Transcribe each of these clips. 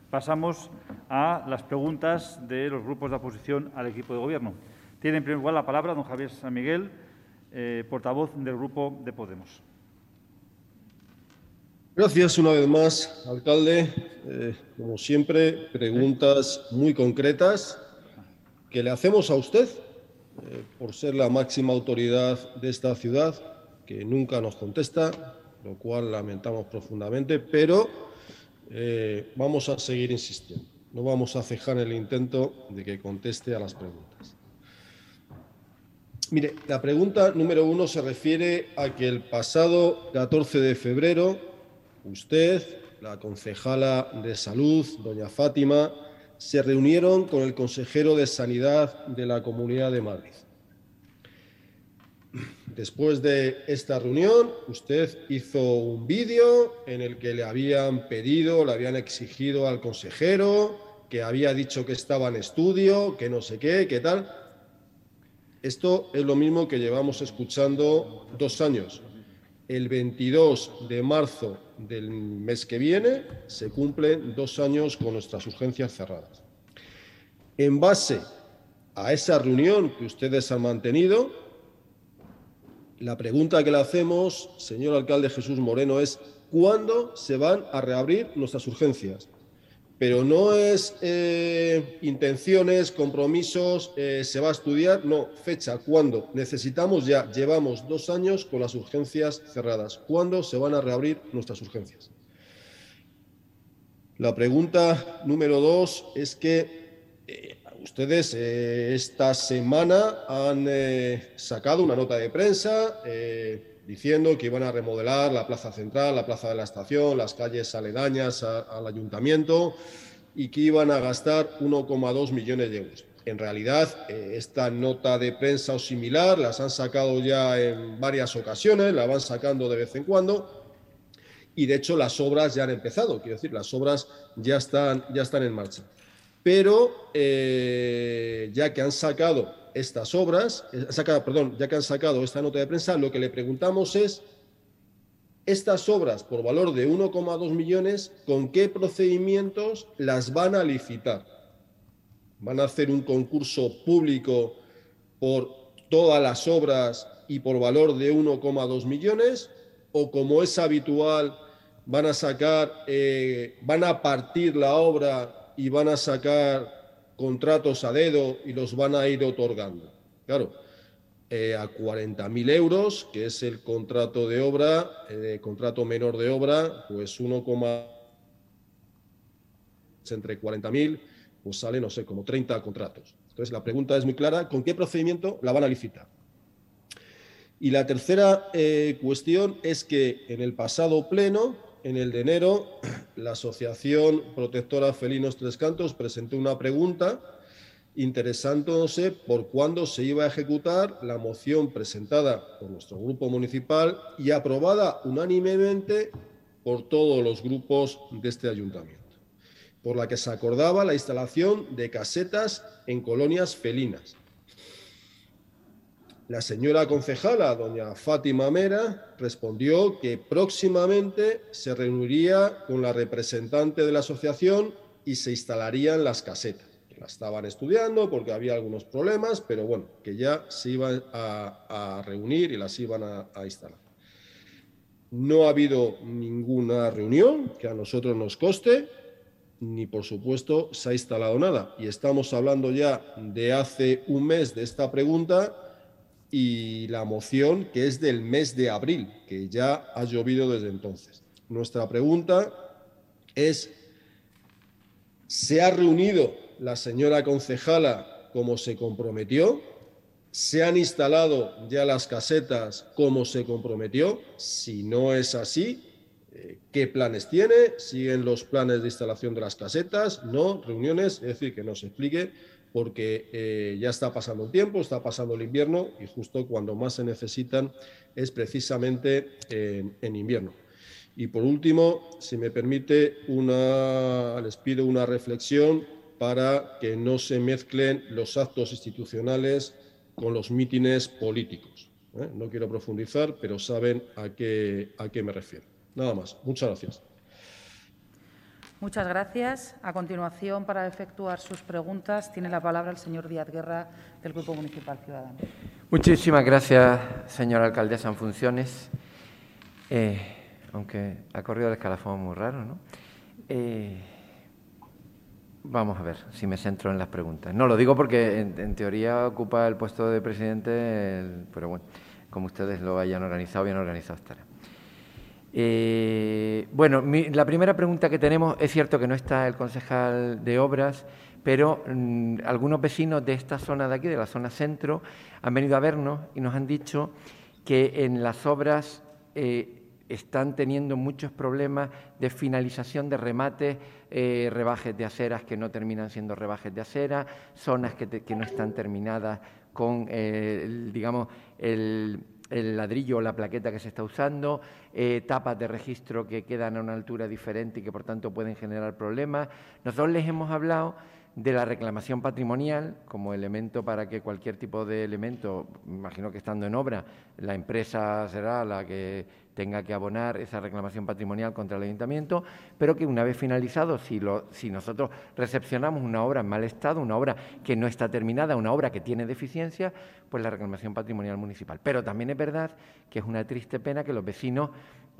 pasamos a las preguntas de los grupos de oposición al equipo de Gobierno. Tiene en primer lugar la palabra don Javier San Miguel, portavoz del Grupo de Podemos. Gracias una vez más, alcalde. Como siempre, preguntas muy concretas que le hacemos a usted por ser la máxima autoridad de esta ciudad, que nunca nos contesta, lo cual lamentamos profundamente, pero vamos a seguir insistiendo. No vamos a cejar el intento de que conteste a las preguntas. Mire, la pregunta número 1 se refiere a que el pasado 14 de febrero usted, la concejala de Salud, doña Fátima, se reunieron con el consejero de Sanidad de la Comunidad de Madrid. Después de esta reunión, usted hizo un vídeo en el que le habían pedido, le habían exigido al consejero, que había dicho que estaba en estudio, que no sé qué, qué tal. Esto es lo mismo que llevamos escuchando 2 años. El 22 de marzo del mes que viene se cumplen 2 años con nuestras urgencias cerradas. En base a esa reunión que ustedes han mantenido, la pregunta que le hacemos, señor alcalde Jesús Moreno, es ¿cuándo se van a reabrir nuestras urgencias? Pero no es intenciones, compromisos, se va a estudiar, no, fecha, ¿cuándo? Necesitamos ya, llevamos 2 años con las urgencias cerradas. ¿Cuándo se van a reabrir nuestras urgencias? La pregunta número 2 es que ustedes esta semana han sacado una nota de prensa diciendo que iban a remodelar la plaza central, la plaza de la estación, las calles aledañas al ayuntamiento y que iban a gastar 1,2 millones de euros. En realidad, esta nota de prensa o similar las han sacado ya en varias ocasiones, la van sacando de vez en cuando y, de hecho, las obras ya han empezado. Quiero decir, las obras ya están en marcha. Pero ya que han sacado estas obras, ya que han sacado esta nota de prensa, lo que le preguntamos es, estas obras por valor de 1,2 millones, ¿con qué procedimientos las van a licitar? ¿Van a hacer un concurso público por todas las obras y por valor de 1,2 millones? ¿O, como es habitual, van a partir la obra y van a sacar contratos a dedo y los van a ir otorgando? Claro, a 40.000 euros, que es el contrato de obra, contrato menor de obra, pues entre 40.000, pues sale, no sé, como 30 contratos. Entonces, la pregunta es muy clara, ¿con qué procedimiento la van a licitar? Y la tercera cuestión es que en el pasado pleno, en el de enero, la Asociación Protectora Felinos Tres Cantos presentó una pregunta interesándose por cuándo se iba a ejecutar la moción presentada por nuestro grupo municipal y aprobada unánimemente por todos los grupos de este ayuntamiento, por la que se acordaba la instalación de casetas en colonias felinas. La señora concejala, doña Fátima Mera, respondió que próximamente se reuniría con la representante de la asociación y se instalarían las casetas. La estaban estudiando porque había algunos problemas, pero bueno, que ya se iban a reunir y las iban a instalar. No ha habido ninguna reunión que a nosotros nos conste, ni por supuesto se ha instalado nada. Y estamos hablando ya de hace un mes de esta pregunta y la moción que es del mes de abril, que ya ha llovido desde entonces. Nuestra pregunta es, ¿se ha reunido la señora concejala como se comprometió? ¿Se han instalado ya las casetas como se comprometió? Si no es así, ¿qué planes tiene? ¿Siguen los planes de instalación de las casetas? ¿No? ¿Reuniones? Es decir, que nos explique, porque ya está pasando el tiempo, está pasando el invierno y justo cuando más se necesitan es precisamente en invierno. Y por último, si me permite, les pido una reflexión para que no se mezclen los actos institucionales con los mítines políticos. No quiero profundizar, pero saben a qué me refiero. Nada más. Muchas gracias. Muchas gracias. A continuación, para efectuar sus preguntas, tiene la palabra el señor Díaz Guerra, del Grupo Municipal Ciudadanos. Muchísimas gracias, señora alcaldesa en funciones. Aunque ha corrido el escalafón muy raro, ¿no? Vamos a ver si me centro en las preguntas. No, lo digo porque en teoría ocupa el puesto de presidente, pero bueno, como ustedes lo hayan organizado, bien organizado estará. Bueno, la primera pregunta que tenemos, es cierto que no está el concejal de Obras, pero algunos vecinos de esta zona de aquí, de la zona centro, han venido a vernos y nos han dicho que en las obras están teniendo muchos problemas de finalización de remates, rebajes de aceras que no terminan siendo rebajes de acera, zonas que no están terminadas con, digamos, el ladrillo o la plaqueta que se está usando, tapas de registro que quedan a una altura diferente y que por tanto pueden generar problemas. Nosotros les hemos hablado de la reclamación patrimonial como elemento para que cualquier tipo de elemento, imagino que estando en obra, la empresa será la que tenga que abonar esa reclamación patrimonial contra el ayuntamiento, pero que una vez finalizado, si nosotros recepcionamos una obra en mal estado, una obra que no está terminada, una obra que tiene deficiencias, pues la reclamación patrimonial municipal. Pero también es verdad que es una triste pena que los vecinos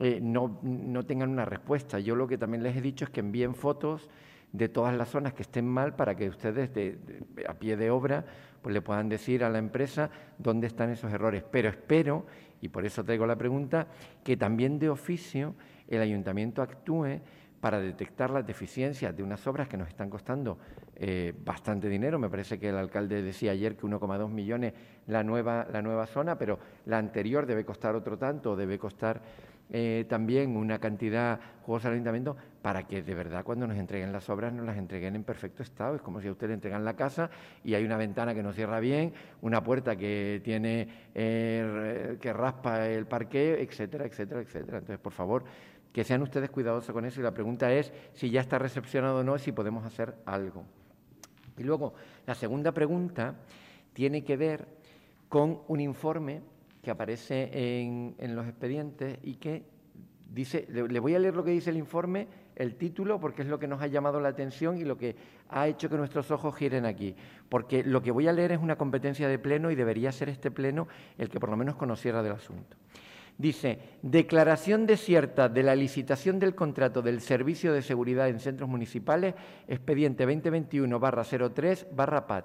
no tengan una respuesta. Yo lo que también les he dicho es que envíen fotos de todas las zonas que estén mal para que ustedes a pie de obra pues le puedan decir a la empresa dónde están esos errores. Pero espero, y por eso traigo la pregunta, que también de oficio el ayuntamiento actúe para detectar las deficiencias de unas obras que nos están costando bastante dinero. Me parece que el alcalde decía ayer que 1,2 millones la nueva zona, pero la anterior debe costar otro tanto, debe costar también una cantidad jugosa al ayuntamiento, para que de verdad cuando nos entreguen las obras nos las entreguen en perfecto estado. Es como si a usted le entregan la casa y hay una ventana que no cierra bien, una puerta que tiene que raspa el parqué, etcétera, etcétera, etcétera. Entonces, por favor, que sean ustedes cuidadosos con eso, y la pregunta es si ya está recepcionado o no, si podemos hacer algo. Y luego, la segunda pregunta tiene que ver con un informe que aparece en los expedientes y que dice, le voy a leer lo que dice el informe, el título, porque es lo que nos ha llamado la atención y lo que ha hecho que nuestros ojos giren aquí. Porque lo que voy a leer es una competencia de pleno y debería ser este pleno el que por lo menos conociera del asunto. Dice, declaración desierta de la licitación del contrato del Servicio de Seguridad en Centros Municipales, expediente 2021/03/PAT.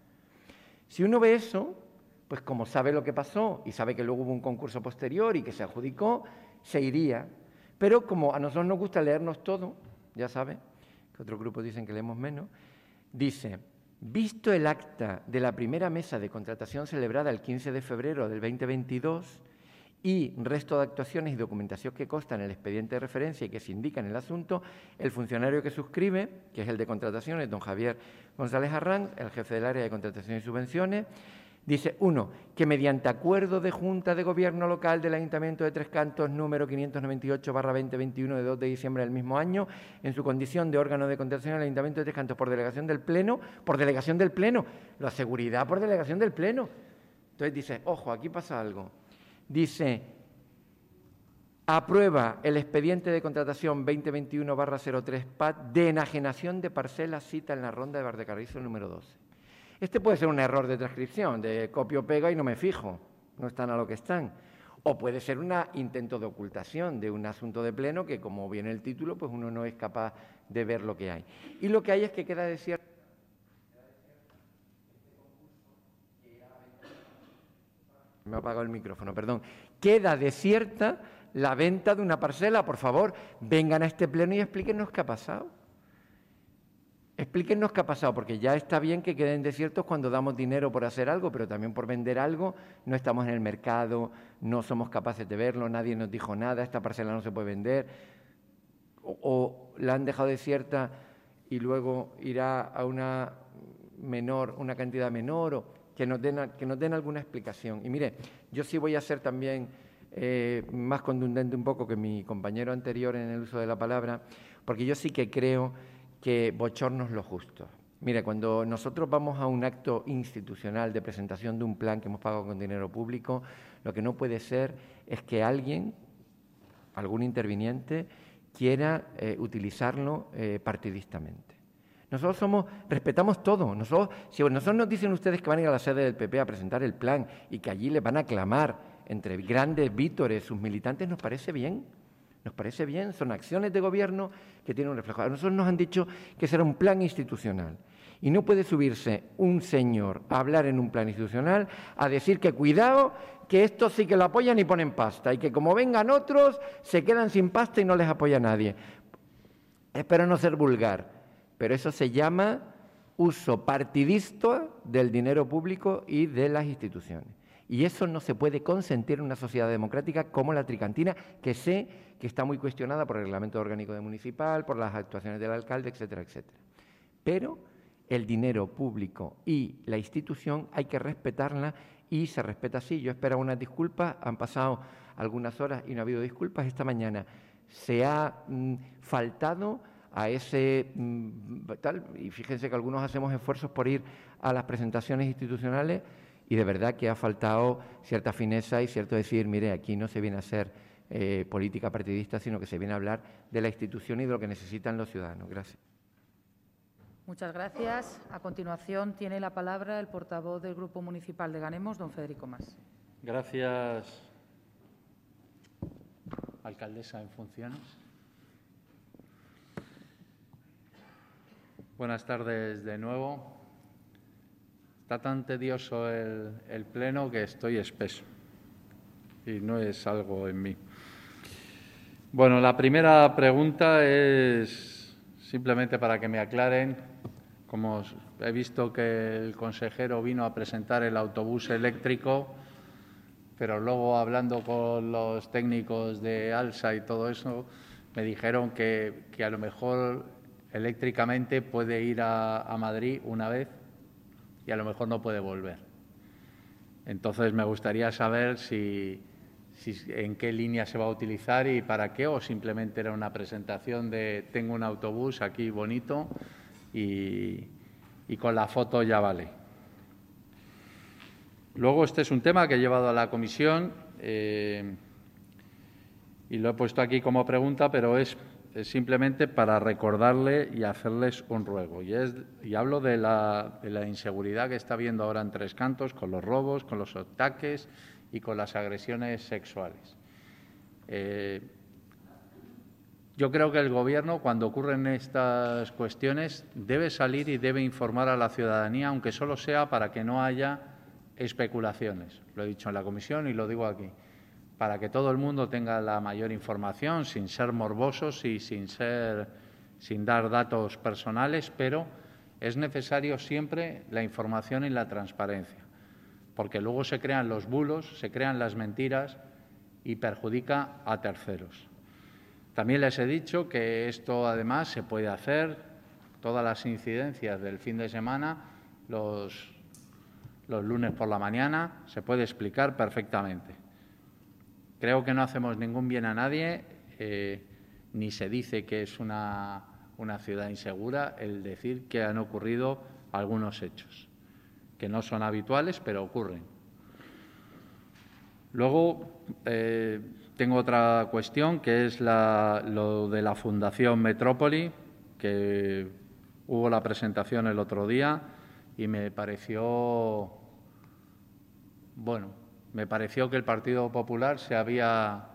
Si uno ve eso, pues como sabe lo que pasó y sabe que luego hubo un concurso posterior y que se adjudicó, se iría. Pero como a nosotros nos gusta leernos todo, ya sabe, que otros grupos dicen que leemos menos, dice, visto el acta de la primera mesa de contratación celebrada el 15 de febrero del 2022 y resto de actuaciones y documentación que consta en el expediente de referencia y que se indica en el asunto, el funcionario que suscribe, que es el de contrataciones, don Javier González Arranz, el jefe del área de contratación y subvenciones, dice, 1, que mediante acuerdo de Junta de Gobierno Local del Ayuntamiento de Tres Cantos, número 598/2021 de 2 de diciembre del mismo año, en su condición de órgano de contratación del Ayuntamiento de Tres Cantos por delegación del Pleno, la seguridad por delegación del Pleno. Entonces dice, ojo, aquí pasa algo. Dice, aprueba el expediente de contratación 2021/03/PAT de enajenación de parcelas cita en la ronda de Valdecarrizo número 12. Este puede ser un error de transcripción, de copio pega y no me fijo, no están a lo que están. O puede ser un intento de ocultación de un asunto de pleno que, como viene el título, pues uno no es capaz de ver lo que hay. Y lo que hay es que queda desierto. Me ha apagado el micrófono, perdón. Queda desierta la venta de una parcela. Por favor, vengan a este pleno y explíquenos qué ha pasado. Explíquenos qué ha pasado, porque ya está bien que queden desiertos cuando damos dinero por hacer algo, pero también por vender algo. No estamos en el mercado, no somos capaces de verlo, nadie nos dijo nada, esta parcela no se puede vender. O la han dejado desierta y luego irá a una cantidad menor, o que nos den alguna explicación. Y mire, yo sí voy a ser también más contundente un poco que mi compañero anterior en el uso de la palabra, porque yo sí que creo que bochorno es lo justo. Mire, cuando nosotros vamos a un acto institucional de presentación de un plan que hemos pagado con dinero público, lo que no puede ser es que algún interviniente, quiera utilizarlo partidistamente. Nosotros respetamos todo. Si nosotros nos dicen ustedes que van a ir a la sede del PP a presentar el plan y que allí les van a aclamar entre grandes vítores sus militantes, nos parece bien. Nos parece bien, son acciones de gobierno que tienen un reflejo. A nosotros nos han dicho que será un plan institucional y no puede subirse un señor a hablar en un plan institucional a decir que cuidado, que estos sí que lo apoyan y ponen pasta y que como vengan otros se quedan sin pasta y no les apoya nadie. Espero no ser vulgar, pero eso se llama uso partidista del dinero público y de las instituciones. Y eso no se puede consentir en una sociedad democrática como la tricantina, que sé que está muy cuestionada por el reglamento orgánico municipal, por las actuaciones del alcalde, etcétera, etcétera. Pero el dinero público y la institución hay que respetarla y se respeta así. Yo esperaba unas disculpas, han pasado algunas horas y no ha habido disculpas. Esta mañana se ha faltado a ese tal, y fíjense que algunos hacemos esfuerzos por ir a las presentaciones institucionales y de verdad que ha faltado cierta fineza y cierto decir, mire, aquí no se viene a hacer política partidista, sino que se viene a hablar de la institución y de lo que necesitan los ciudadanos. Gracias. Muchas gracias. A continuación tiene la palabra el portavoz del Grupo Municipal de Ganemos, don Federico Mas. Gracias, alcaldesa en funciones. Buenas tardes de nuevo. Está tan tedioso el pleno que estoy espeso y no es algo en mí. Bueno, la primera pregunta es simplemente para que me aclaren. Como he visto que el consejero vino a presentar el autobús eléctrico, pero luego hablando con los técnicos de ALSA y todo eso, me dijeron que a lo mejor eléctricamente puede ir a Madrid una vez y a lo mejor no puede volver. Entonces, me gustaría saber en qué línea se va a utilizar y para qué, o simplemente era una presentación de tengo un autobús aquí bonito y con la foto ya vale. Luego, este es un tema que he llevado a la comisión y lo he puesto aquí como pregunta, pero es simplemente para recordarle y hacerles un ruego. Y hablo de la inseguridad que está habiendo ahora en Tres Cantos, con los robos, con los ataques y con las agresiones sexuales. Yo creo que el Gobierno, cuando ocurren estas cuestiones, debe salir y debe informar a la ciudadanía, aunque solo sea para que no haya especulaciones. Lo he dicho en la comisión y lo digo aquí, para que todo el mundo tenga la mayor información, sin ser morbosos y sin dar datos personales, pero es necesario siempre la información y la transparencia, porque luego se crean los bulos, se crean las mentiras y perjudica a terceros. También les he dicho que esto, además, se puede hacer, todas las incidencias del fin de semana, los lunes por la mañana, se puede explicar perfectamente. Creo que no hacemos ningún bien a nadie, ni se dice que es una ciudad insegura el decir que han ocurrido algunos hechos, que no son habituales, pero ocurren. Luego, tengo otra cuestión, que es lo de la Fundación Metrópoli, que hubo la presentación el otro día y me pareció que el Partido Popular se había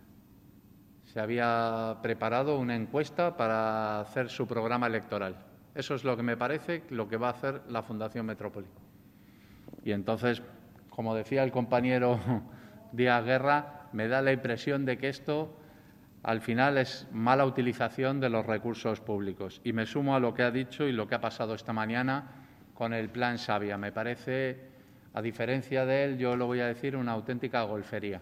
preparado una encuesta para hacer su programa electoral. Eso es lo que me parece lo que va a hacer la Fundación Metrópoli. Y entonces, como decía el compañero Díaz Guerra, me da la impresión de que esto, al final, es mala utilización de los recursos públicos. Y me sumo a lo que ha dicho y lo que ha pasado esta mañana con el Plan Savia. Me parece, a diferencia de él, yo lo voy a decir, una auténtica golfería.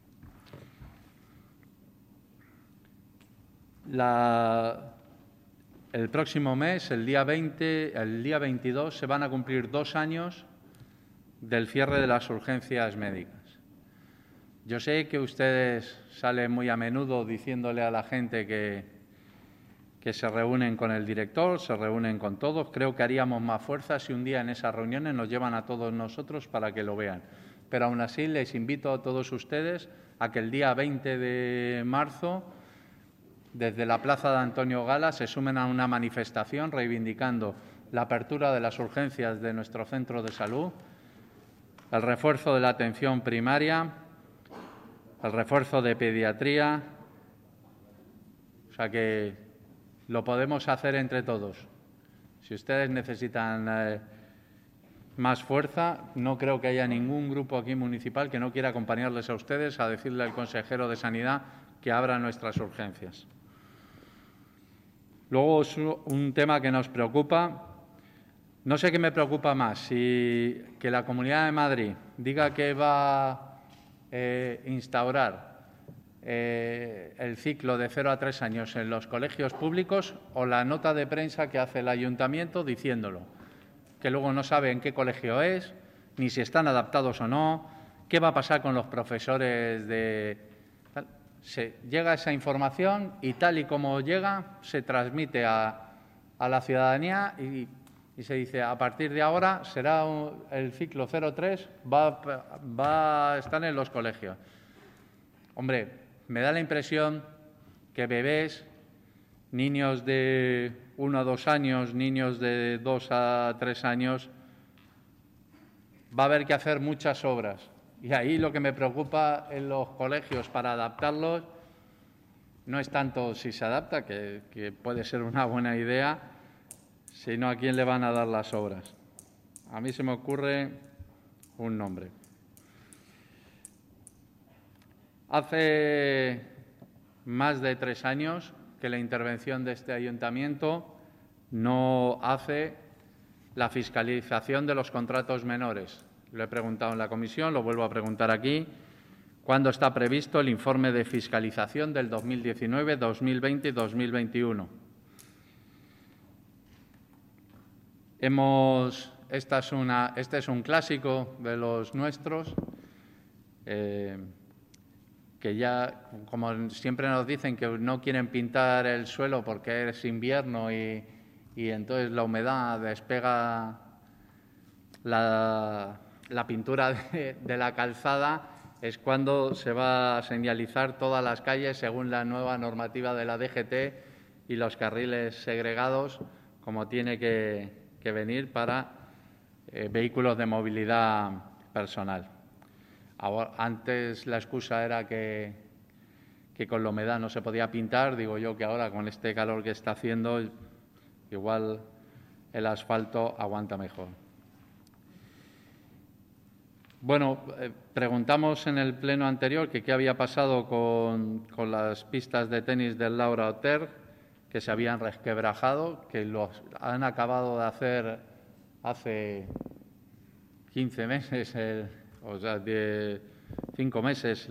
El próximo mes, el día 22, se van a cumplir 2 años del cierre de las urgencias médicas. Yo sé que ustedes salen muy a menudo diciéndole a la gente que se reúnen con el director, se reúnen con todos. Creo que haríamos más fuerza si un día en esas reuniones nos llevan a todos nosotros para que lo vean. Pero aún así les invito a todos ustedes a que el día 20 de marzo desde la plaza de Antonio Gala se sumen a una manifestación reivindicando la apertura de las urgencias de nuestro centro de salud, el refuerzo de la atención primaria, el refuerzo de pediatría. O sea que lo podemos hacer entre todos. Si ustedes necesitan más fuerza, no creo que haya ningún grupo aquí municipal que no quiera acompañarles a ustedes a decirle al consejero de Sanidad que abra nuestras urgencias. Luego, un tema que nos preocupa, no sé qué me preocupa más, si que la Comunidad de Madrid diga que va a instaurar el ciclo de 0 a 3 años en los colegios públicos o la nota de prensa que hace el Ayuntamiento diciéndolo, que luego no sabe en qué colegio es, ni si están adaptados o no, qué va a pasar con los profesores de... llega esa información y tal y como llega se transmite a la ciudadanía y se dice a partir de ahora será el ciclo 0-3, va a estar en los colegios. Hombre, me da la impresión que bebés, niños de 1 a 2 años, niños de 2 a 3 años, va a haber que hacer muchas obras. Y ahí lo que me preocupa en los colegios para adaptarlos no es tanto si se adapta, que puede ser una buena idea, sino a quién le van a dar las obras. A mí se me ocurre un nombre. Hace más de 3 años que la intervención de este ayuntamiento no hace la fiscalización de los contratos menores. Lo he preguntado en la comisión, lo vuelvo a preguntar aquí. ¿Cuándo está previsto el informe de fiscalización del 2019, 2020 y 2021? Este es un clásico de los nuestros, que ya, como siempre nos dicen, que no quieren pintar el suelo porque es invierno y entonces la humedad despega la pintura de la calzada, es cuando se va a señalizar todas las calles según la nueva normativa de la DGT y los carriles segregados, como tiene que venir para vehículos de movilidad personal. Ahora, antes la excusa era que con la humedad no se podía pintar. Digo yo que ahora, con este calor que está haciendo, igual el asfalto aguanta mejor. Bueno, preguntamos en el pleno anterior que qué había pasado con las pistas de tenis del Laura Oter, que se habían resquebrajado, que los han acabado de hacer hace 15 meses, o sea, 5 meses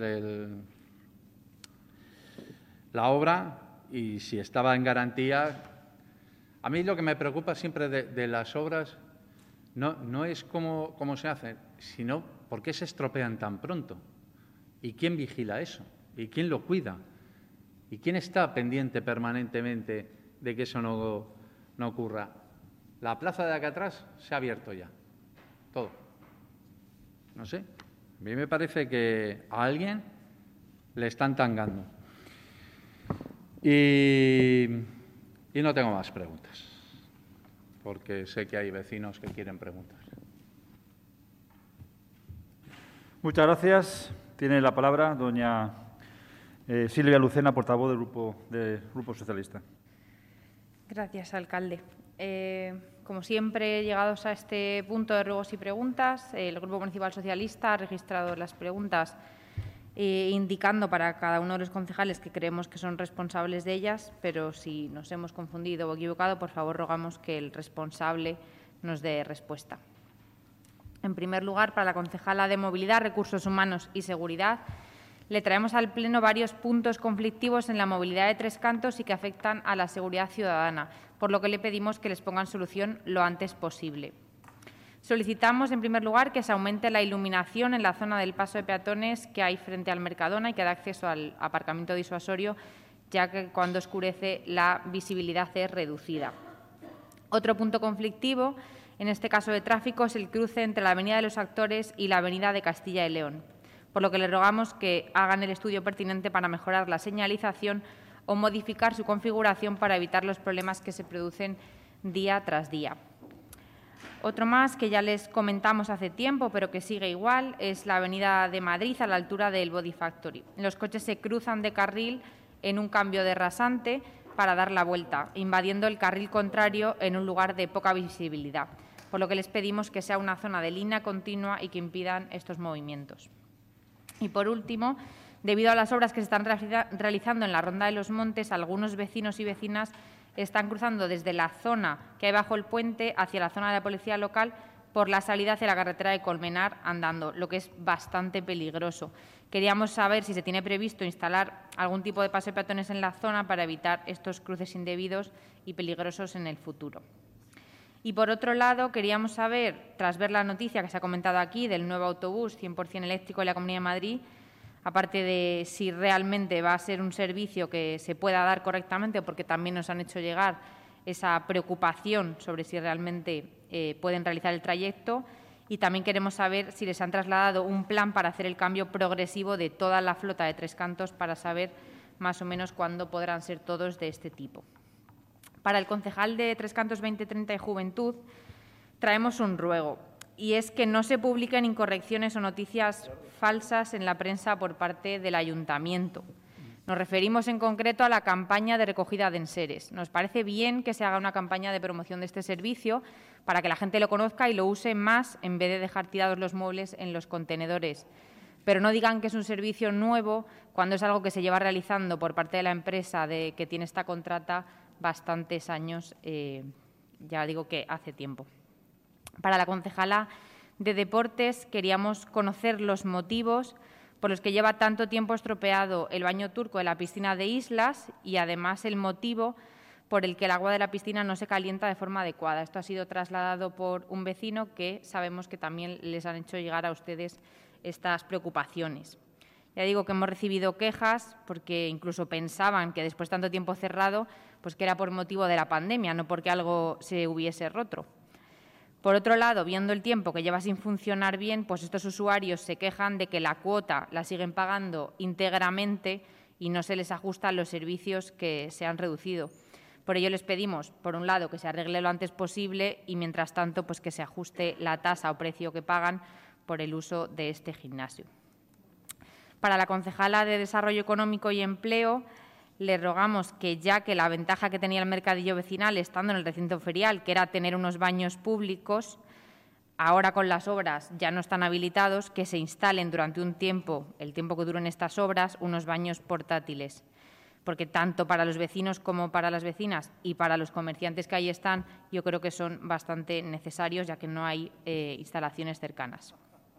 la obra, y si estaba en garantía. A mí lo que me preocupa siempre de las obras no es cómo se hacen, sino por qué se estropean tan pronto. ¿Y quién vigila eso? ¿Y quién lo cuida? ¿Y quién está pendiente permanentemente de que eso no ocurra? La plaza de acá atrás se ha abierto ya, todo. No sé, a mí me parece que a alguien le están tangando. Y no tengo más preguntas, porque sé que hay vecinos que quieren preguntar. Muchas gracias. Tiene la palabra doña Silvia Lucena, portavoz del Grupo Socialista. Gracias, alcalde. Como siempre, llegados a este punto de ruegos y preguntas, el Grupo Municipal Socialista ha registrado las preguntas indicando para cada uno de los concejales que creemos que son responsables de ellas, pero si nos hemos confundido o equivocado, por favor, rogamos que el responsable nos dé respuesta. En primer lugar, para la concejala de Movilidad, Recursos Humanos y Seguridad, le traemos al Pleno varios puntos conflictivos en la movilidad de Tres Cantos y que afectan a la seguridad ciudadana, por lo que le pedimos que les pongan solución lo antes posible. Solicitamos, en primer lugar, que se aumente la iluminación en la zona del paso de peatones que hay frente al Mercadona y que da acceso al aparcamiento disuasorio, ya que cuando oscurece la visibilidad es reducida. Otro punto conflictivo, en este caso de tráfico, es el cruce entre la Avenida de los Actores y la Avenida de Castilla y León, por lo que le rogamos que hagan el estudio pertinente para mejorar la señalización, o modificar su configuración para evitar los problemas que se producen día tras día. Otro más que ya les comentamos hace tiempo, pero que sigue igual, es la Avenida de Madrid a la altura del Body Factory. Los coches se cruzan de carril en un cambio de rasante para dar la vuelta, invadiendo el carril contrario en un lugar de poca visibilidad, por lo que les pedimos que sea una zona de línea continua y que impidan estos movimientos. Y por último, debido a las obras que se están realizando en la Ronda de los Montes, algunos vecinos y vecinas están cruzando desde la zona que hay bajo el puente hacia la zona de la policía local por la salida hacia la carretera de Colmenar andando, lo que es bastante peligroso. Queríamos saber si se tiene previsto instalar algún tipo de paso de peatones en la zona para evitar estos cruces indebidos y peligrosos en el futuro. Y por otro lado, queríamos saber, tras ver la noticia que se ha comentado aquí del nuevo autobús 100% eléctrico de la Comunidad de Madrid, aparte de si realmente va a ser un servicio que se pueda dar correctamente, porque también nos han hecho llegar esa preocupación sobre si realmente pueden realizar el trayecto, y también queremos saber si les han trasladado un plan para hacer el cambio progresivo de toda la flota de Tres Cantos para saber más o menos cuándo podrán ser todos de este tipo. Para el concejal de Tres Cantos 2030 y Juventud traemos un ruego, y es que no se publiquen incorrecciones o noticias falsas en la prensa por parte del Ayuntamiento. Nos referimos en concreto a la campaña de recogida de enseres. Nos parece bien que se haga una campaña de promoción de este servicio para que la gente lo conozca y lo use más en vez de dejar tirados los muebles en los contenedores. Pero no digan que es un servicio nuevo cuando es algo que se lleva realizando por parte de la empresa que tiene esta contrata bastantes años, ya digo que hace tiempo. Para la concejala de Deportes queríamos conocer los motivos por los que lleva tanto tiempo estropeado el baño turco de la piscina de Islas y, además, el motivo por el que el agua de la piscina no se calienta de forma adecuada. Esto ha sido trasladado por un vecino que sabemos que también les han hecho llegar a ustedes estas preocupaciones. Ya digo que hemos recibido quejas porque incluso pensaban que después de tanto tiempo cerrado, pues que era por motivo de la pandemia, no porque algo se hubiese roto. Por otro lado, viendo el tiempo que lleva sin funcionar bien, pues estos usuarios se quejan de que la cuota la siguen pagando íntegramente y no se les ajustan los servicios que se han reducido. Por ello les pedimos, por un lado, que se arregle lo antes posible y, mientras tanto, pues que se ajuste la tasa o precio que pagan por el uso de este gimnasio. Para la concejala de Desarrollo Económico y Empleo, le rogamos que, ya que la ventaja que tenía el mercadillo vecinal estando en el recinto ferial, que era tener unos baños públicos, ahora con las obras ya no están habilitados, que se instalen durante un tiempo, el tiempo que duren estas obras, unos baños portátiles. Porque tanto para los vecinos como para las vecinas y para los comerciantes que ahí están, yo creo que son bastante necesarios, ya que no hay instalaciones cercanas.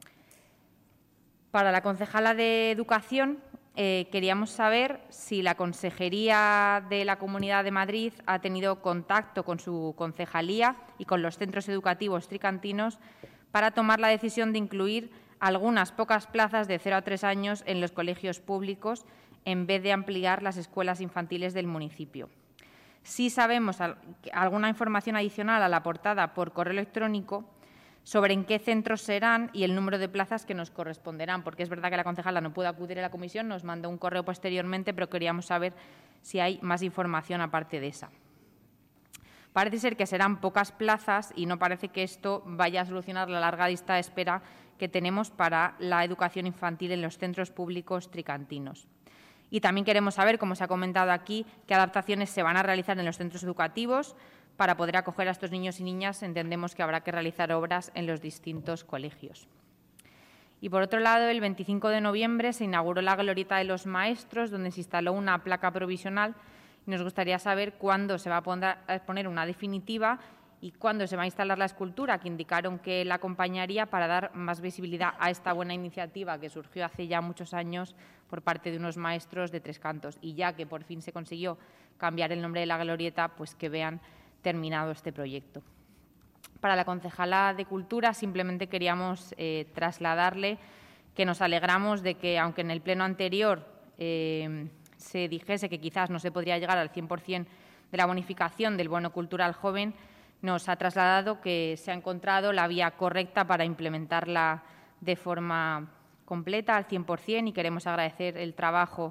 Para la concejala de Educación, queríamos saber si la Consejería de la Comunidad de Madrid ha tenido contacto con su concejalía y con los centros educativos tricantinos para tomar la decisión de incluir algunas pocas plazas de 0 a 3 años en los colegios públicos en vez de ampliar las escuelas infantiles del municipio. Sí sabemos alguna información adicional a la aportada por correo electrónico sobre en qué centros serán y el número de plazas que nos corresponderán, porque es verdad que la concejala no pudo acudir a la comisión, nos mandó un correo posteriormente, pero queríamos saber si hay más información aparte de esa. Parece ser que serán pocas plazas y no parece que esto vaya a solucionar la larga lista de espera que tenemos para la educación infantil en los centros públicos tricantinos. Y también queremos saber, como se ha comentado aquí, qué adaptaciones se van a realizar en los centros educativos. Para poder acoger a estos niños y niñas, entendemos que habrá que realizar obras en los distintos colegios. Y, por otro lado, el 25 de noviembre se inauguró la Glorieta de los Maestros, donde se instaló una placa provisional. Y nos gustaría saber cuándo se va a poner una definitiva y cuándo se va a instalar la escultura, que indicaron que la acompañaría para dar más visibilidad a esta buena iniciativa que surgió hace ya muchos años por parte de unos maestros de Tres Cantos. Y ya que por fin se consiguió cambiar el nombre de la Glorieta, pues que vean terminado este proyecto. Para la concejala de Cultura, simplemente queríamos trasladarle que nos alegramos de que, aunque en el pleno anterior se dijese que quizás no se podría llegar al 100% de la bonificación del bono cultural joven, nos ha trasladado que se ha encontrado la vía correcta para implementarla de forma completa, al 100%, y queremos agradecer el trabajo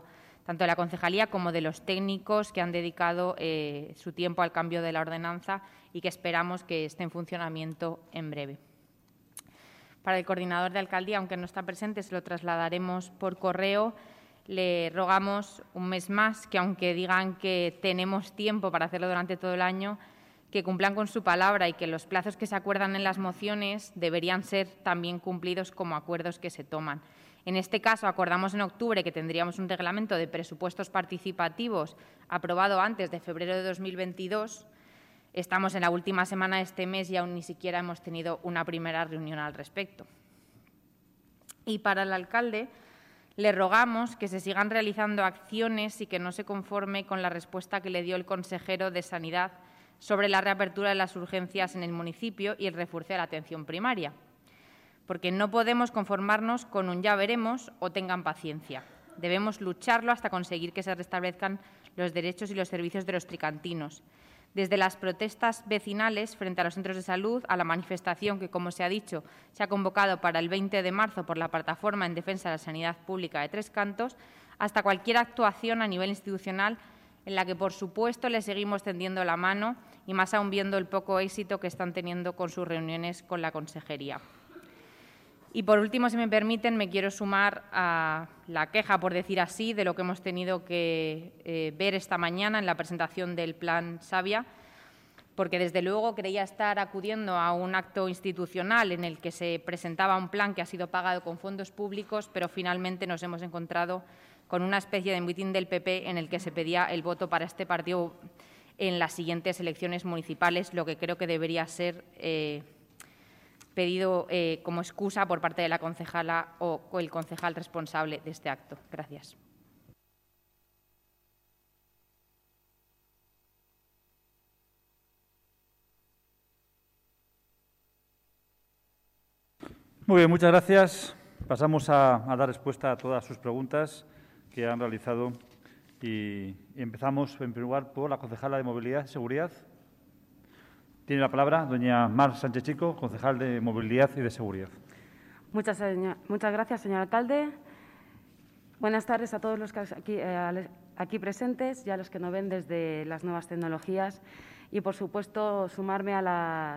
tanto de la concejalía como de los técnicos que han dedicado su tiempo al cambio de la ordenanza y que esperamos que esté en funcionamiento en breve. Para el coordinador de alcaldía, aunque no está presente, se lo trasladaremos por correo. Le rogamos un mes más que, aunque digan que tenemos tiempo para hacerlo durante todo el año, que cumplan con su palabra y que los plazos que se acuerdan en las mociones deberían ser también cumplidos como acuerdos que se toman. En este caso, acordamos en octubre que tendríamos un reglamento de presupuestos participativos aprobado antes de febrero de 2022. Estamos en la última semana de este mes y aún ni siquiera hemos tenido una primera reunión al respecto. Y para el alcalde, le rogamos que se sigan realizando acciones y que no se conforme con la respuesta que le dio el consejero de Sanidad sobre la reapertura de las urgencias en el municipio y el refuerzo de la atención primaria, porque no podemos conformarnos con un ya veremos o tengan paciencia. Debemos lucharlo hasta conseguir que se restablezcan los derechos y los servicios de los tricantinos. Desde las protestas vecinales frente a los centros de salud a la manifestación que, como se ha dicho, se ha convocado para el 20 de marzo por la Plataforma en Defensa de la Sanidad Pública de Tres Cantos, hasta cualquier actuación a nivel institucional en la que, por supuesto, le seguimos tendiendo la mano y más aún viendo el poco éxito que están teniendo con sus reuniones con la consejería. Y, por último, si me permiten, me quiero sumar a la queja, por decir así, de lo que hemos tenido que ver esta mañana en la presentación del Plan Savia, porque, desde luego, creía estar acudiendo a un acto institucional en el que se presentaba un plan que ha sido pagado con fondos públicos, pero finalmente nos hemos encontrado con una especie de mitin del PP en el que se pedía el voto para este partido en las siguientes elecciones municipales, lo que creo que debería ser pedido como excusa por parte de la concejala o el concejal responsable de este acto. Gracias. Muy bien, muchas gracias. Pasamos a dar respuesta a todas sus preguntas que han realizado y empezamos, en primer lugar, por la concejala de Movilidad y Seguridad. Tiene la palabra doña Mar Sánchez Chico, concejal de Movilidad y de Seguridad. Muchas gracias, señor alcalde. Buenas tardes a todos los que aquí presentes y a los que nos ven desde las nuevas tecnologías. Y, por supuesto, sumarme a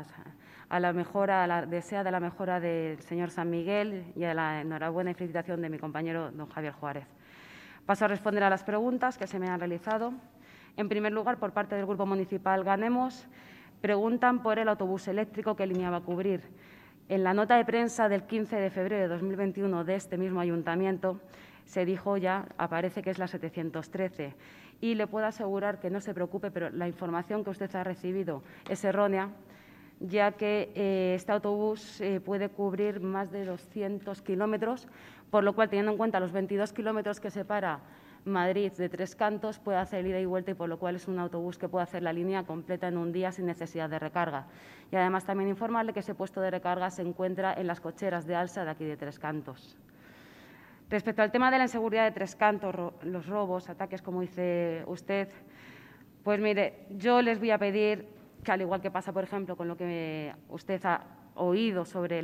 la mejora, deseada la mejora del señor San Miguel y a la enhorabuena y felicitación de mi compañero don Javier Juárez. Paso a responder a las preguntas que se me han realizado. En primer lugar, por parte del Grupo Municipal Ganemos, preguntan por el autobús eléctrico, qué línea va a cubrir. En la nota de prensa del 15 de febrero de 2021 de este mismo ayuntamiento se dijo ya, aparece que es la 713. Y le puedo asegurar que no se preocupe, pero la información que usted ha recibido es errónea, ya que este autobús puede cubrir más de 200 kilómetros, por lo cual, teniendo en cuenta los 22 kilómetros que separa Madrid de Tres Cantos, puede hacer ida y vuelta y, por lo cual, es un autobús que puede hacer la línea completa en un día sin necesidad de recarga. Y, además, también informarle que ese puesto de recarga se encuentra en las cocheras de Alsa de aquí de Tres Cantos. Respecto al tema de la inseguridad de Tres Cantos, los robos, ataques, como dice usted, pues mire, yo les voy a pedir que, al igual que pasa, por ejemplo, con lo que usted ha oído sobre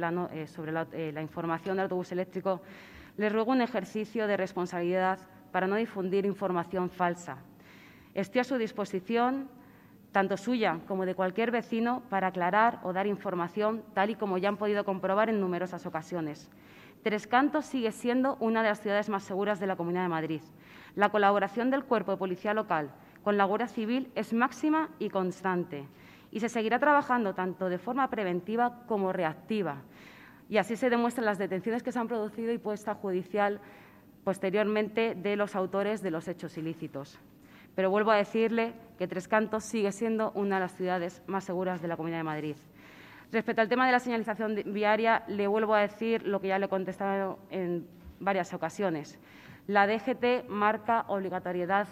la información del autobús eléctrico, les ruego un ejercicio de responsabilidad para no difundir información falsa. Estoy a su disposición, tanto suya como de cualquier vecino, para aclarar o dar información, tal y como ya han podido comprobar en numerosas ocasiones. Tres Cantos sigue siendo una de las ciudades más seguras de la Comunidad de Madrid. La colaboración del Cuerpo de Policía Local con la Guardia Civil es máxima y constante, y se seguirá trabajando tanto de forma preventiva como reactiva. Y así se demuestran las detenciones que se han producido y puesta judicial posteriormente de los autores de los hechos ilícitos. Pero vuelvo a decirle que Tres Cantos sigue siendo una de las ciudades más seguras de la Comunidad de Madrid. Respecto al tema de la señalización viaria, le vuelvo a decir lo que ya le he contestado en varias ocasiones. La DGT marca obligatoriedad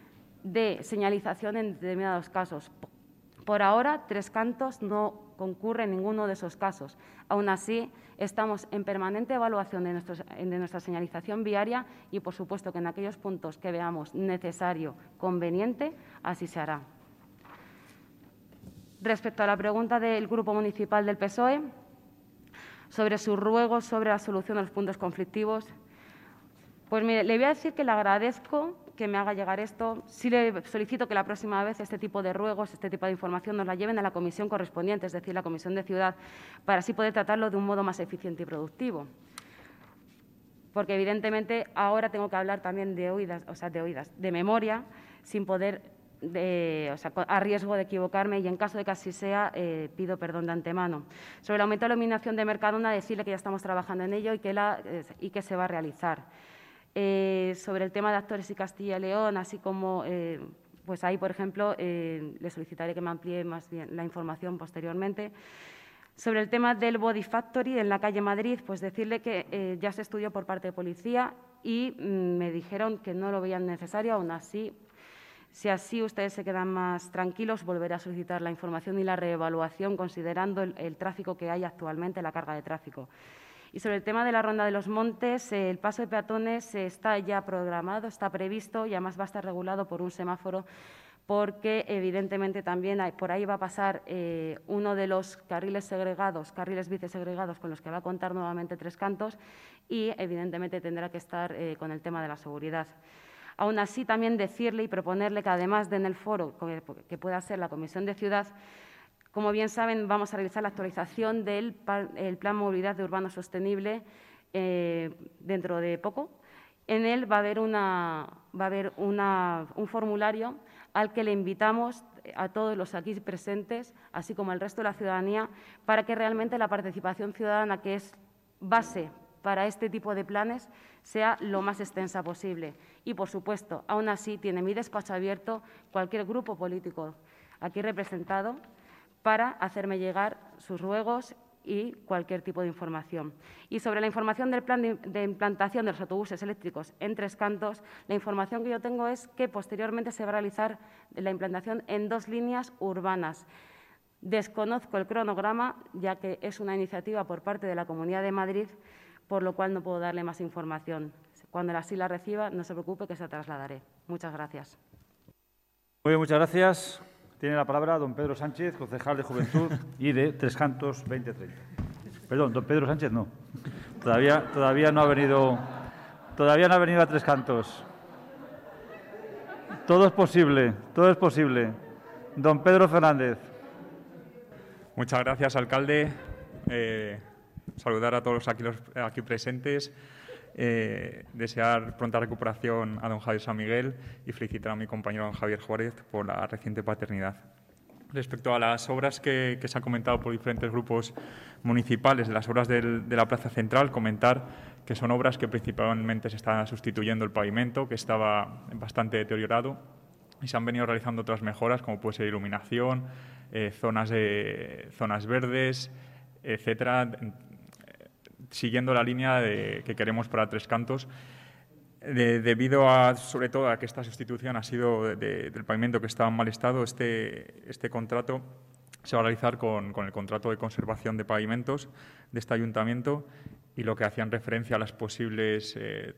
de señalización en determinados casos. Por ahora, Tres Cantos no concurre en ninguno de esos casos. Aún así, estamos en permanente evaluación de nuestra señalización viaria y, por supuesto, que en aquellos puntos que veamos necesario, conveniente, así se hará. Respecto a la pregunta del Grupo Municipal del PSOE, sobre sus ruegos sobre la solución de los puntos conflictivos, Pues mire, le voy a decir que le agradezco que me haga llegar esto. Sí le solicito que la próxima vez este tipo de ruegos, este tipo de información nos la lleven a la comisión correspondiente, es decir, la Comisión de Ciudad, para así poder tratarlo de un modo más eficiente y productivo. Porque evidentemente ahora tengo que hablar también de memoria, sin poder, a riesgo de equivocarme, y en caso de que así sea, pido perdón de antemano. Sobre el aumento de la iluminación de Mercadona, decirle que ya estamos trabajando en ello y que se va a realizar. Sobre el tema de Actores y Castilla y León, así como, pues ahí, por ejemplo, le solicitaré que me amplíe más bien la información posteriormente. Sobre el tema del Body Factory en la calle Madrid, pues decirle que ya se estudió por parte de policía y me dijeron que no lo veían necesario. Aún así, si así ustedes se quedan más tranquilos, volveré a solicitar la información y la reevaluación considerando el tráfico que hay actualmente, la carga de tráfico. Y sobre el tema de la Ronda de los Montes, el paso de peatones está ya programado, está previsto y además va a estar regulado por un semáforo, porque evidentemente también por ahí va a pasar uno de los carriles bici segregados con los que va a contar nuevamente Tres Cantos, y evidentemente tendrá que estar con el tema de la seguridad. Aún así, también decirle y proponerle que además de en el foro que pueda ser la Comisión de Ciudad, como bien saben, vamos a realizar la actualización del Plan Movilidad de Urbano Sostenible dentro de poco. En él va a haber un formulario al que le invitamos a todos los aquí presentes, así como al resto de la ciudadanía, para que realmente la participación ciudadana, que es base para este tipo de planes, sea lo más extensa posible. Y, por supuesto, aún así, tiene mi despacho abierto cualquier grupo político aquí representado para hacerme llegar sus ruegos y cualquier tipo de información. Y sobre la información del plan de implantación de los autobuses eléctricos en Tres Cantos, la información que yo tengo es que posteriormente se va a realizar la implantación en 2 líneas urbanas. Desconozco el cronograma, ya que es una iniciativa por parte de la Comunidad de Madrid, por lo cual no puedo darle más información. Cuando así la reciba, no se preocupe, que se la trasladaré. Muchas gracias. Muy bien, muchas gracias. Tiene la palabra don Pedro Sánchez, concejal de Juventud y de Tres Cantos 2030. Perdón, don Pedro Sánchez no. Todavía no ha venido a Tres Cantos. Todo es posible, todo es posible. Don Pedro Fernández. Muchas gracias, alcalde. Saludar a todos los aquí presentes. Desear pronta recuperación a don Javier San Miguel y felicitar a mi compañero don Javier Juárez por la reciente paternidad. Respecto a las obras que se han comentado por diferentes grupos municipales, las obras de la Plaza Central, comentar que son obras que principalmente se está sustituyendo el pavimento, que estaba bastante deteriorado, y se han venido realizando otras mejoras, como puede ser iluminación, zonas verdes, etcétera, siguiendo la línea que queremos para Tres Cantos, debido sobre todo a que esta sustitución ha sido del pavimento que estaba en mal estado. Este contrato se va a realizar con el contrato de conservación de pavimentos de este ayuntamiento, y lo que hacían referencia a las posibles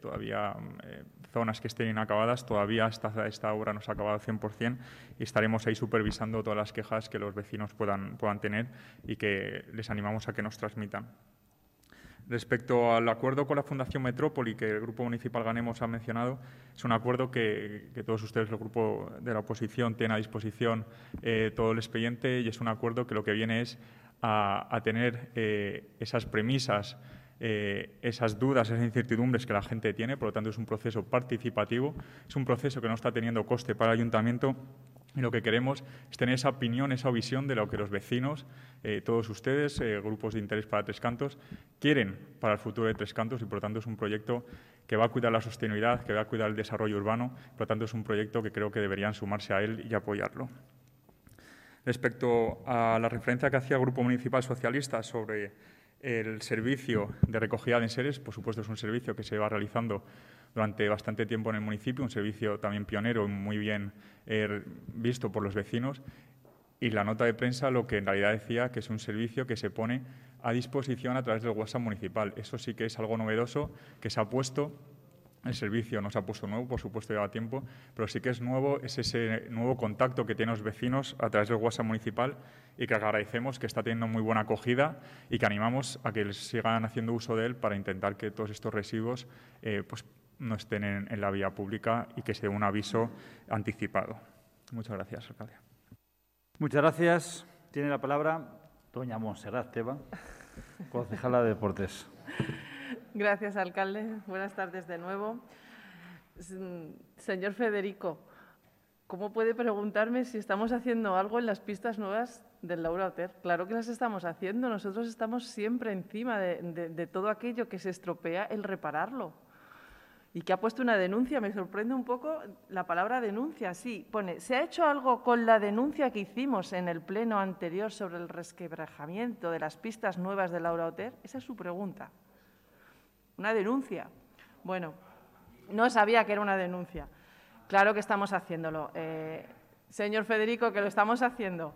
zonas que estén inacabadas, todavía esta obra no se ha acabado al 100%, y estaremos ahí supervisando todas las quejas que los vecinos puedan tener y que les animamos a que nos transmitan. Respecto al acuerdo con la Fundación Metrópoli, que el Grupo Municipal Ganemos ha mencionado, es un acuerdo que todos ustedes, el Grupo de la oposición, tiene a disposición todo el expediente, y es un acuerdo que lo que viene es a tener esas premisas, esas dudas, esas incertidumbres que la gente tiene. Por lo tanto, es un proceso participativo, es un proceso que no está teniendo coste para el ayuntamiento, y lo que queremos es tener esa opinión, esa visión de lo que los vecinos, todos ustedes, grupos de interés para Tres Cantos, quieren para el futuro de Tres Cantos, y por lo tanto es un proyecto que va a cuidar la sostenibilidad, que va a cuidar el desarrollo urbano. Por lo tanto, es un proyecto que creo que deberían sumarse a él y apoyarlo. Respecto a la referencia que hacía el Grupo Municipal Socialista sobre el servicio de recogida de enseres, por supuesto es un servicio que se va realizando durante bastante tiempo en el municipio, un servicio también pionero y muy bien visto por los vecinos. Y la nota de prensa lo que en realidad decía que es un servicio que se pone a disposición a través del WhatsApp municipal. Eso sí que es algo novedoso que se ha puesto. El servicio no se ha puesto nuevo, por supuesto lleva tiempo, pero sí que es nuevo, es ese nuevo contacto que tienen los vecinos a través del WhatsApp municipal, y que agradecemos, que está teniendo muy buena acogida, y que animamos a que sigan haciendo uso de él para intentar que todos estos residuos no estén en la vía pública y que se dé un aviso anticipado. Muchas gracias, alcalde. Muchas gracias. Tiene la palabra doña Montserrat Teba, concejala de Deportes. Gracias, alcalde. Buenas tardes de nuevo. Señor Federico, ¿cómo puede preguntarme si estamos haciendo algo en las pistas nuevas del Laura Oter? Claro que las estamos haciendo. Nosotros estamos siempre encima de todo aquello que se estropea, el repararlo. Y que ha puesto una denuncia. Me sorprende un poco la palabra denuncia. Sí, pone, ¿se ha hecho algo con la denuncia que hicimos en el pleno anterior sobre el resquebrajamiento de las pistas nuevas del Laura Oter? Esa es su pregunta. ¿Una denuncia? Bueno, no sabía que era una denuncia. Claro que estamos haciéndolo. Señor Federico, que lo estamos haciendo.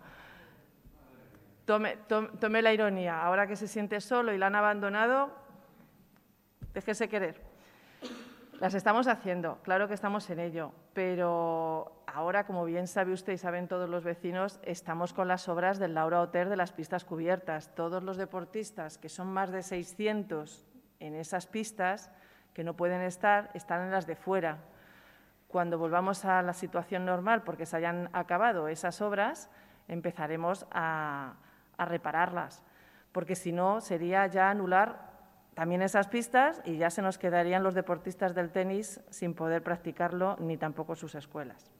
Tome la ironía. Ahora que se siente solo y la han abandonado, déjese querer. Las estamos haciendo, claro que estamos en ello, pero ahora, como bien sabe usted y saben todos los vecinos, estamos con las obras del Laura Oter de las pistas cubiertas. Todos los deportistas, que son más de 600 en esas pistas, que no pueden estar, están en las de fuera. Cuando volvamos a la situación normal, porque se hayan acabado esas obras, empezaremos a repararlas, porque si no sería ya anular también esas pistas y ya se nos quedarían los deportistas del tenis sin poder practicarlo, ni tampoco sus escuelas.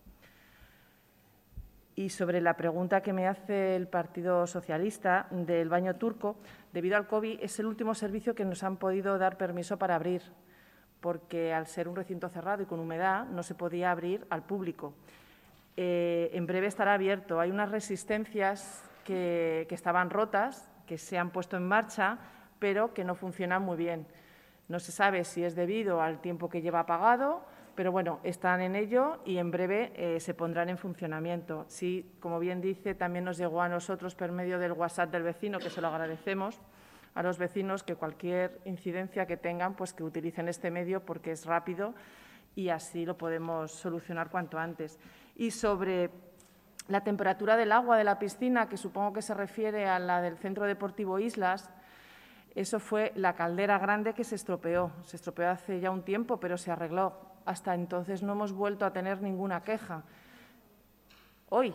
Y sobre la pregunta que me hace el Partido Socialista del baño turco, debido al COVID es el último servicio que nos han podido dar permiso para abrir, porque al ser un recinto cerrado y con humedad no se podía abrir al público. En breve estará abierto. Hay unas resistencias que estaban rotas, que se han puesto en marcha, pero que no funcionan muy bien. No se sabe si es debido al tiempo que lleva apagado, pero bueno, están en ello y en breve se pondrán en funcionamiento. Sí, como bien dice, también nos llegó a nosotros por medio del WhatsApp del vecino, que se lo agradecemos, a los vecinos que cualquier incidencia que tengan, pues que utilicen este medio porque es rápido y así lo podemos solucionar cuanto antes. Y sobre la temperatura del agua de la piscina, que supongo que se refiere a la del Centro Deportivo Islas, eso fue la caldera grande que se estropeó. Se estropeó hace ya un tiempo, pero se arregló. Hasta entonces no hemos vuelto a tener ninguna queja. Hoy,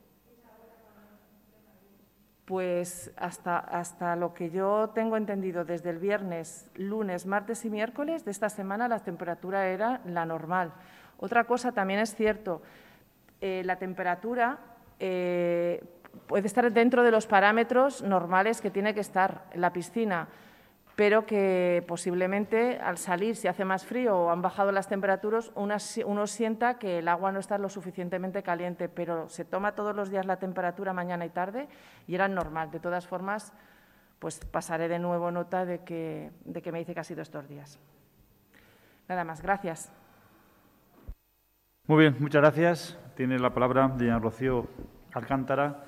pues hasta lo que yo tengo entendido, desde el viernes, lunes, martes y miércoles de esta semana la temperatura era la normal. Otra cosa también es cierto, la temperatura puede estar dentro de los parámetros normales que tiene que estar en la piscina, pero que posiblemente al salir, si hace más frío o han bajado las temperaturas, uno sienta que el agua no está lo suficientemente caliente, pero se toma todos los días la temperatura mañana y tarde y era normal. De todas formas, pues pasaré de nuevo nota de que me dice que ha sido estos días. Nada más, gracias. Muy bien, muchas gracias. Tiene la palabra doña Rocío Alcántara.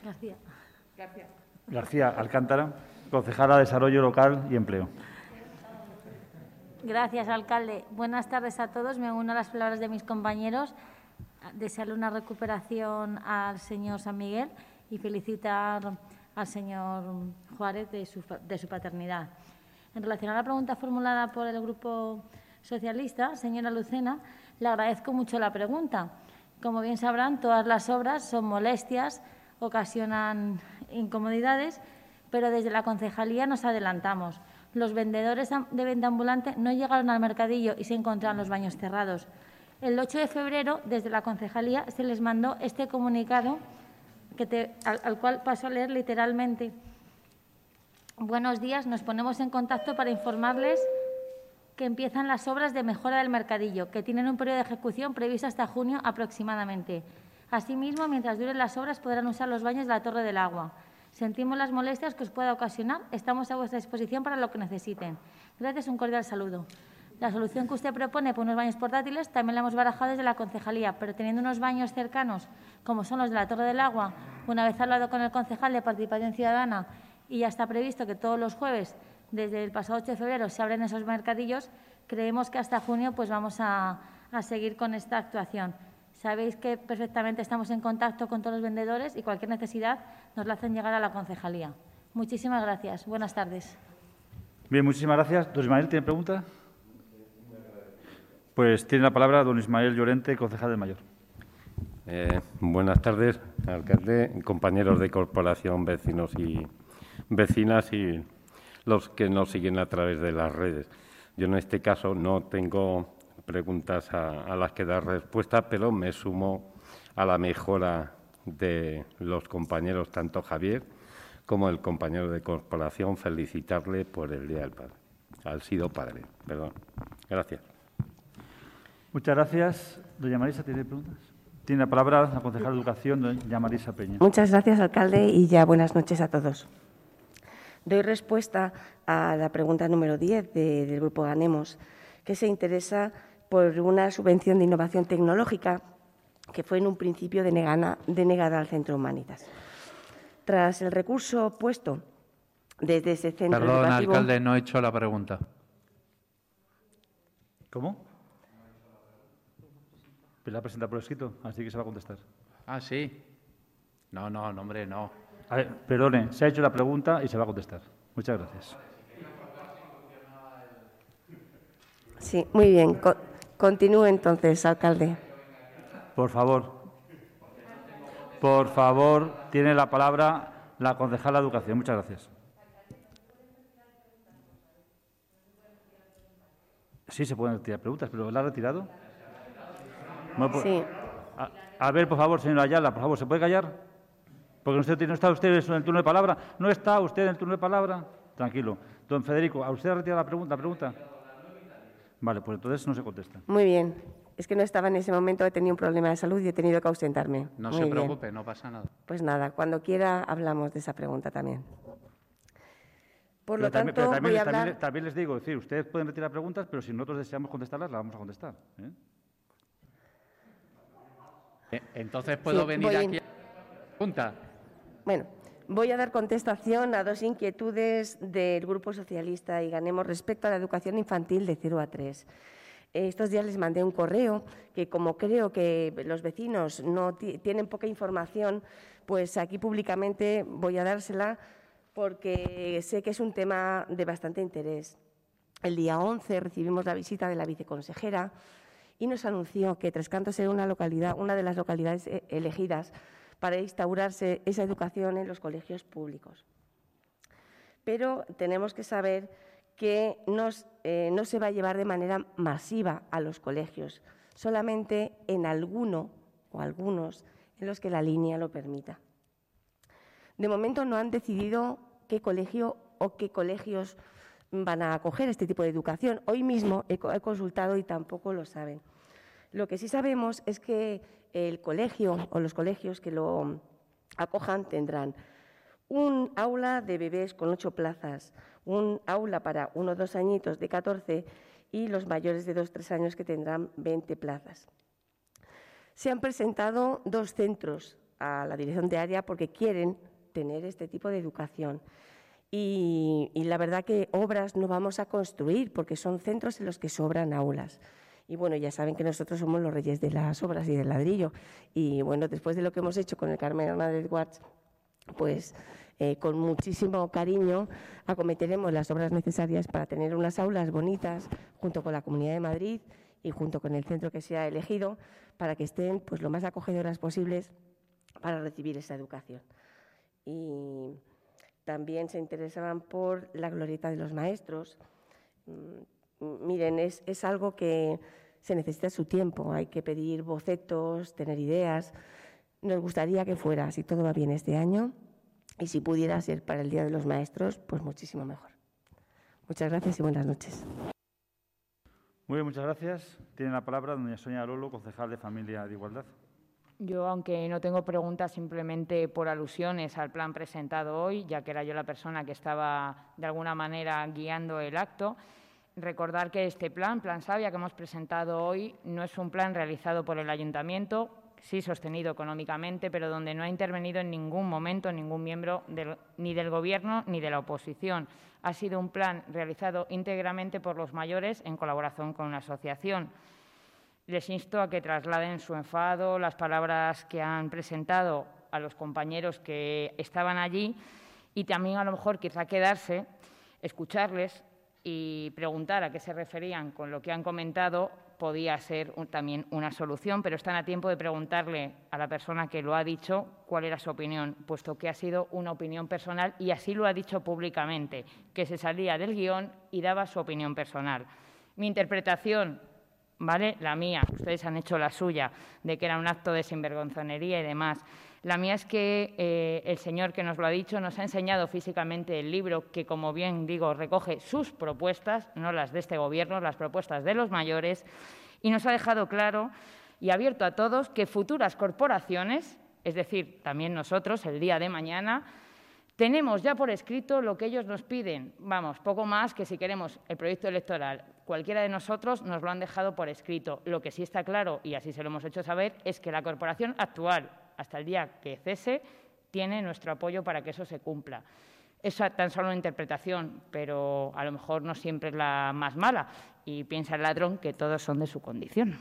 García Alcántara, concejala de Desarrollo Local y Empleo. Gracias, alcalde. Buenas tardes a todos. Me uno a las palabras de mis compañeros. Desearle una recuperación al señor San Miguel y felicitar al señor Juárez de su paternidad. En relación a la pregunta formulada por el Grupo Socialista, señora Lucena, le agradezco mucho la pregunta. Como bien sabrán, todas las obras son molestias, ocasionan incomodidades, pero desde la concejalía nos adelantamos. Los vendedores de venta ambulante no llegaron al mercadillo y se encontraron los baños cerrados. El 8 de febrero, desde la concejalía, se les mandó este comunicado al cual paso a leer literalmente. Buenos días, nos ponemos en contacto para informarles que empiezan las obras de mejora del mercadillo, que tienen un periodo de ejecución previsto hasta junio aproximadamente. Asimismo, mientras duren las obras, podrán usar los baños de la Torre del Agua. Sentimos las molestias que os pueda ocasionar. Estamos a vuestra disposición para lo que necesiten. Gracias, un cordial saludo. La solución que usted propone por unos baños portátiles también la hemos barajado desde la concejalía, pero teniendo unos baños cercanos, como son los de la Torre del Agua, una vez hablado con el concejal de Participación Ciudadana y ya está previsto que todos los jueves, desde el pasado 8 de febrero, se abren esos mercadillos, creemos que hasta junio pues vamos a seguir con esta actuación. Sabéis que perfectamente estamos en contacto con todos los vendedores y cualquier necesidad nos la hacen llegar a la concejalía. Muchísimas gracias. Buenas tardes. Bien, muchísimas gracias. Don Ismael, ¿tiene pregunta? Pues tiene la palabra don Ismael Llorente, concejal del Mayor. Buenas tardes, alcalde, compañeros de corporación, vecinos y vecinas y los que nos siguen a través de las redes. Yo en este caso no tengo preguntas a las que dar respuesta, pero me sumo a la mejora de los compañeros, tanto Javier como el compañero de corporación, felicitarle por el Día del Padre. Al sido padre, perdón. Gracias. Muchas gracias. Doña Marisa, ¿tiene preguntas? Tiene la palabra la concejal de Educación, doña Marisa Peña. Muchas gracias, alcalde, y ya buenas noches a todos. Doy respuesta a la pregunta número 10 del Grupo Ganemos, que se interesa por una subvención de innovación tecnológica que fue en un principio denegada al Centro Humanitas. Tras el recurso puesto desde ese centro educativo... Perdón, alcalde, no he hecho la pregunta. ¿Cómo? Pues la presenta por escrito, así que se va a contestar. Ah, sí. No, hombre, no. A ver, perdone, se ha hecho la pregunta y se va a contestar. Muchas gracias. Sí, muy bien. Continúe entonces, alcalde. Por favor. Por favor, tiene la palabra la concejala de Educación. Muchas gracias. Sí, se pueden retirar preguntas, pero ¿la ha retirado? Sí. A ver, por favor, señora Ayala, por favor, ¿se puede callar? Porque no está usted en el turno de palabra. ¿No está usted en el turno de palabra? Tranquilo. Don Federico, ¿a usted ha retirado la pregunta? Vale, pues entonces no se contesta. Muy bien. Es que no estaba en ese momento, he tenido un problema de salud y he tenido que ausentarme. No se preocupe, no pasa nada. Pues nada, cuando quiera hablamos de esa pregunta también. Por lo tanto, voy a hablar... También les digo, es decir, ustedes pueden retirar preguntas, pero si nosotros deseamos contestarlas, las vamos a contestar. Entonces, ¿puedo venir aquí a la pregunta? Bueno, voy a dar contestación a dos inquietudes del Grupo Socialista y Ganemos respecto a la educación infantil de 0 a 3. Estos días les mandé un correo que, como creo que los vecinos no tienen poca información, pues aquí públicamente voy a dársela porque sé que es un tema de bastante interés. El día 11 recibimos la visita de la viceconsejera y nos anunció que Tres Cantos era una de las localidades elegidas para instaurarse esa educación en los colegios públicos. Pero tenemos que saber que no se va a llevar de manera masiva a los colegios, solamente en alguno o algunos en los que la línea lo permita. De momento no han decidido qué colegio o qué colegios van a acoger este tipo de educación. Hoy mismo he consultado y tampoco lo saben. Lo que sí sabemos es que el colegio o los colegios que lo acojan tendrán un aula de bebés con 8 plazas, un aula para 1 o 2 añitos de 14 y los mayores de 2 o 3 años que tendrán 20 plazas. Se han presentado 2 centros a la dirección de área porque quieren tener este tipo de educación. Y la verdad que obras no vamos a construir porque son centros en los que sobran aulas. Y bueno, ya saben que nosotros somos los reyes de las obras y del ladrillo. Y bueno, después de lo que hemos hecho con el Carmen Hernández Guarch, pues con muchísimo cariño acometeremos las obras necesarias para tener unas aulas bonitas junto con la Comunidad de Madrid y junto con el centro que se ha elegido para que estén pues lo más acogedoras posibles para recibir esa educación. Y también se interesaban por la glorieta de los maestros. Miren, es algo que se necesita su tiempo, hay que pedir bocetos, tener ideas. Nos gustaría que fuera, si todo va bien este año, y si pudiera ser para el Día de los Maestros, pues muchísimo mejor. Muchas gracias y buenas noches. Muy bien, muchas gracias. Tiene la palabra doña Sonia Lolo, concejal de Familia de Igualdad. Yo, aunque no tengo preguntas, simplemente por alusiones al plan presentado hoy, ya que era yo la persona que estaba de alguna manera guiando el acto, recordar que este plan Sabia que hemos presentado hoy, no es un plan realizado por el Ayuntamiento, sí sostenido económicamente, pero donde no ha intervenido en ningún momento ningún miembro ni del Gobierno ni de la oposición. Ha sido un plan realizado íntegramente por los mayores en colaboración con una asociación. Les insto a que trasladen su enfado, las palabras que han presentado a los compañeros que estaban allí y también a lo mejor quizá quedarse, escucharles y preguntar a qué se referían con lo que han comentado podía ser también una solución, pero están a tiempo de preguntarle a la persona que lo ha dicho cuál era su opinión, puesto que ha sido una opinión personal y así lo ha dicho públicamente, que se salía del guión y daba su opinión personal. Mi interpretación, ¿vale? La mía, ustedes han hecho la suya, de que era un acto de sinvergonzonería y demás. La mía es que el señor que nos lo ha dicho nos ha enseñado físicamente el libro que, como bien digo, recoge sus propuestas, no las de este Gobierno, las propuestas de los mayores, y nos ha dejado claro y abierto a todos que futuras corporaciones, es decir, también nosotros, el día de mañana, tenemos ya por escrito lo que ellos nos piden. Vamos, poco más que si queremos el proyecto electoral. Cualquiera de nosotros nos lo han dejado por escrito. Lo que sí está claro, y así se lo hemos hecho saber, es que la corporación actual, hasta el día que cese, tiene nuestro apoyo para que eso se cumpla. Es tan solo una interpretación, pero a lo mejor no siempre es la más mala. Y piensa el ladrón que todos son de su condición.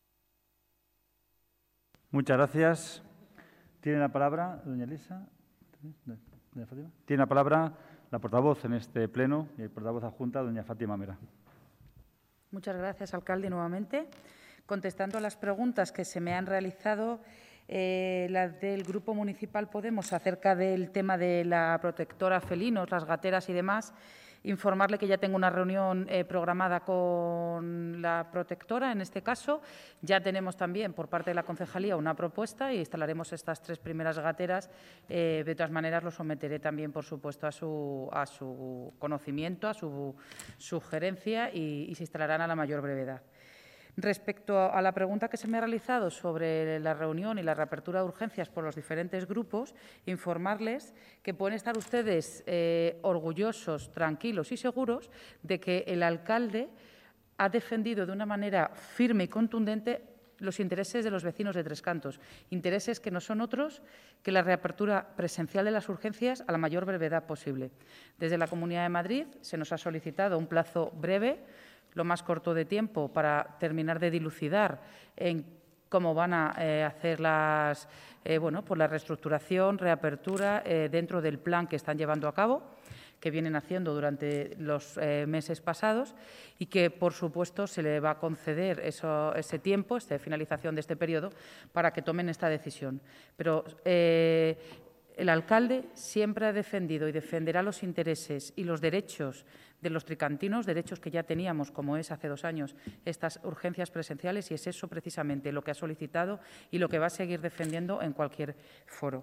Muchas gracias. Tiene la palabra doña Elisa. Tiene la palabra la portavoz en este pleno y el portavoz adjunta, doña Fátima Mera. Muchas gracias, alcalde, nuevamente. Contestando a las preguntas que se me han realizado, las del Grupo Municipal Podemos acerca del tema de la protectora felinos, las gateras y demás, informarle que ya tengo una reunión programada con la protectora, en este caso. Ya tenemos también por parte de la concejalía una propuesta y instalaremos estas 3 primeras gateras. De todas maneras, lo someteré también, por supuesto, a su conocimiento, a su sugerencia y se instalarán a la mayor brevedad. Respecto a la pregunta que se me ha realizado sobre la reunión y la reapertura de urgencias por los diferentes grupos, informarles que pueden estar ustedes orgullosos, tranquilos y seguros de que el alcalde ha defendido de una manera firme y contundente los intereses de los vecinos de Tres Cantos, intereses que no son otros que la reapertura presencial de las urgencias a la mayor brevedad posible. Desde la Comunidad de Madrid se nos ha solicitado un plazo breve, lo más corto de tiempo, para terminar de dilucidar en cómo van a hacer la reestructuración, reapertura dentro del plan que están llevando a cabo, que vienen haciendo durante los meses pasados y que, por supuesto, se le va a conceder ese tiempo, esta finalización de este periodo, para que tomen esta decisión. Pero el alcalde siempre ha defendido y defenderá los intereses y los derechos de los tricantinos, derechos que ya teníamos, como es hace 2 años, estas urgencias presenciales, y es eso precisamente lo que ha solicitado y lo que va a seguir defendiendo en cualquier foro.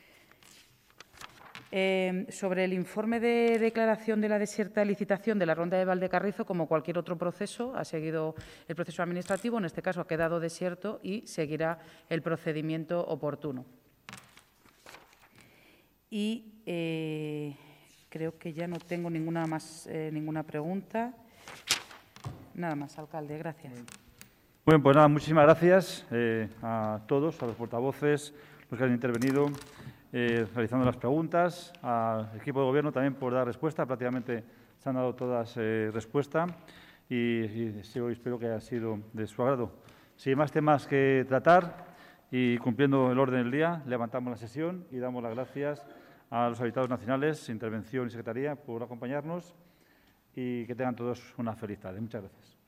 Sobre el informe de declaración de la desierta licitación de la Ronda de Valdecarrizo, como cualquier otro proceso, ha seguido el proceso administrativo, en este caso ha quedado desierto y seguirá el procedimiento oportuno. Y creo que ya no tengo ninguna pregunta. Nada más, alcalde. Gracias. Bueno, pues nada, muchísimas gracias a todos, a los portavoces, los que han intervenido realizando las preguntas, al equipo de Gobierno también por dar respuesta. Prácticamente se han dado todas respuesta y espero que haya sido de su agrado. Si hay más temas que tratar y cumpliendo el orden del día, levantamos la sesión y damos las gracias a los habitados nacionales, Intervención y Secretaría por acompañarnos y que tengan todos una feliz tarde. Muchas gracias.